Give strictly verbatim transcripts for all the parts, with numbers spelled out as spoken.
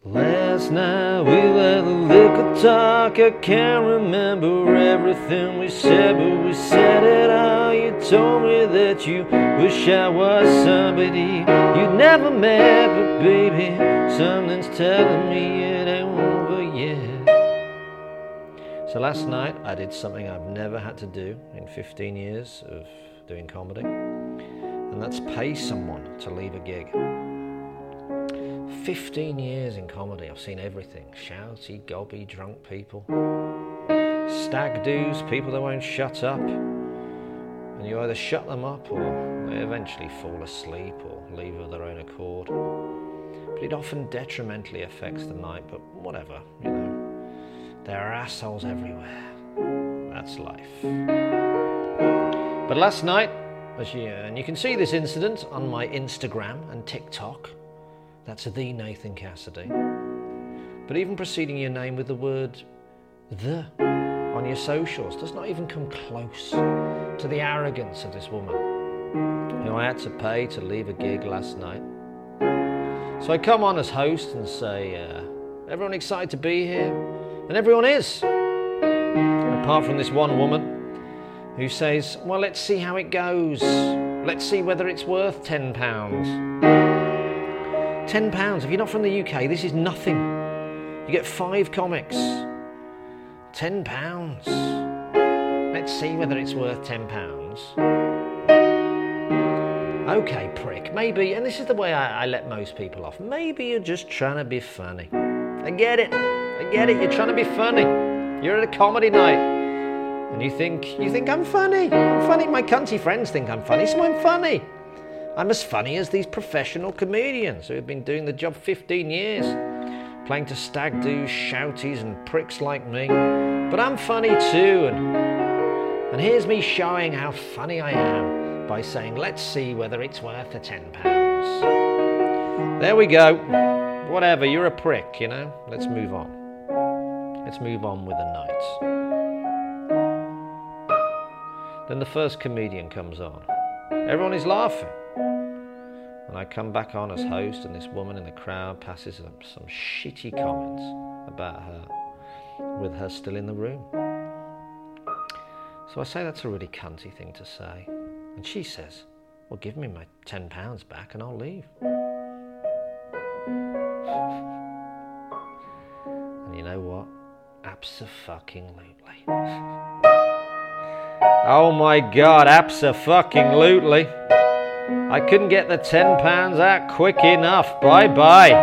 Last night we let the liquor talk. I can't remember everything we said, but we said it all. You told me that you wish I was somebody you'd never met, but baby, something's telling me it ain't over yet. So last night I did something I've never had to do in fifteen years of doing comedy, and that's pay someone to leave a gig. fifteen years in comedy, I've seen everything. Shouty, gobby, drunk people. Stag do's, people that won't shut up. And you either shut them up or they eventually fall asleep or leave of their own accord. But it often detrimentally affects the night, but whatever, you know. There are assholes everywhere. That's life. But last night, as you, and you can see this incident on my Instagram and TikTok, that's the Nathan Cassidy. But even preceding your name with the word the on your socials does not even come close to the arrogance of this woman, who I had to pay to leave a gig last night. So I come on as host and say, uh, everyone excited to be here? And everyone is. Apart from this one woman who says, well, let's see how it goes. Let's see whether it's worth ten pounds. ten pounds, if you're not from the U K, this is nothing. You get five comics. ten pounds. Let's see whether it's worth ten pounds. Okay, prick, maybe, and this is the way I, I let most people off, maybe you're just trying to be funny. I get it, I get it, you're trying to be funny. You're at a comedy night, and you think, you think I'm funny. I'm funny, my cunty friends think I'm funny, so I'm funny. I'm as funny as these professional comedians who have been doing the job fifteen years, playing to stag do's, shouties and pricks like me. But I'm funny too, and, and here's me showing how funny I am by saying, let's see whether it's worth the ten pounds. There we go. Whatever, you're a prick, you know? Let's move on. Let's move on with the night. Then the first comedian comes on. Everyone is laughing. And I come back on as host, and this woman in the crowd passes up some shitty comments about her, with her still in the room. So I say that's a really cunty thing to say. And she says, well, give me my ten pounds back and I'll leave. And you know what? Abso-fucking-lutely. Oh my God, abso-fucking-lutely. I couldn't get the ten pounds out quick enough. Bye-bye.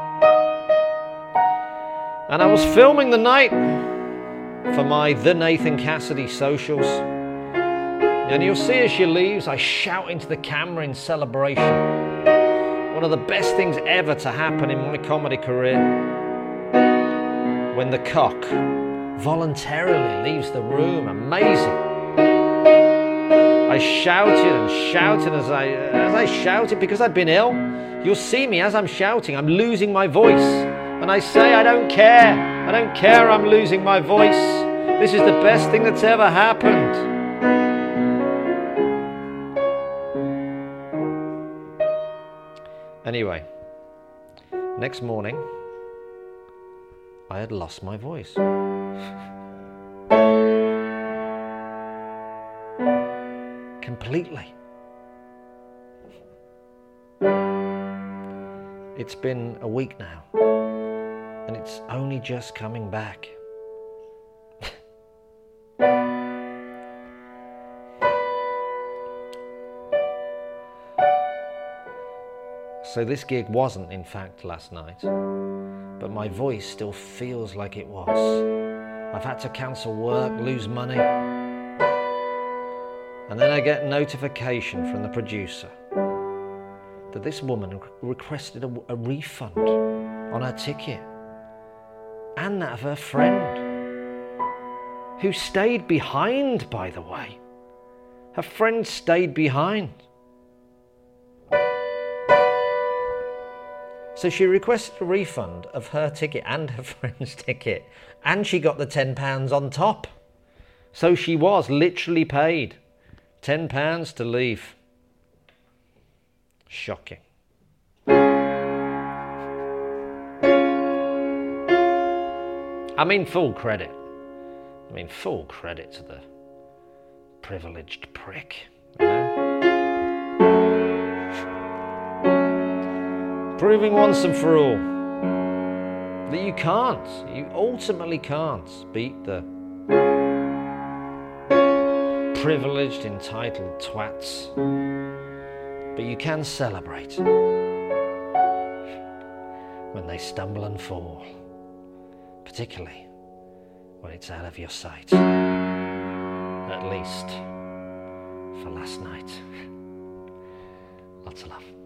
And I was filming the night for my The Nathan Cassidy socials. And you'll see as she leaves, I shout into the camera in celebration. One of the best things ever to happen in my comedy career. When the cock voluntarily leaves the room. Amazing. I shouted and shouted as I, as I shouted because I'd been ill. You'll see me as I'm shouting, I'm losing my voice. And I say, I don't care. I don't care I'm losing my voice. This is the best thing that's ever happened. Anyway, next morning, I had lost my voice. Completely. It's been a week now, and it's only just coming back. So this gig wasn't, in fact, last night, but my voice still feels like it was. I've had to cancel work, lose money. And then I get a notification from the producer that this woman requested a, a refund on her ticket, and that of her friend, who stayed behind, by the way. Her friend stayed behind. So she requested a refund of her ticket and her friend's ticket, and she got the ten pounds on top. So she was literally paid ten pounds to leave. Shocking. I mean full credit. I mean full credit to the privileged prick, you know? Proving once and for all that you can't, you ultimately can't beat the privileged, entitled twats, but you can celebrate when they stumble and fall, particularly when it's out of your sight, at least for last night. Lots of love.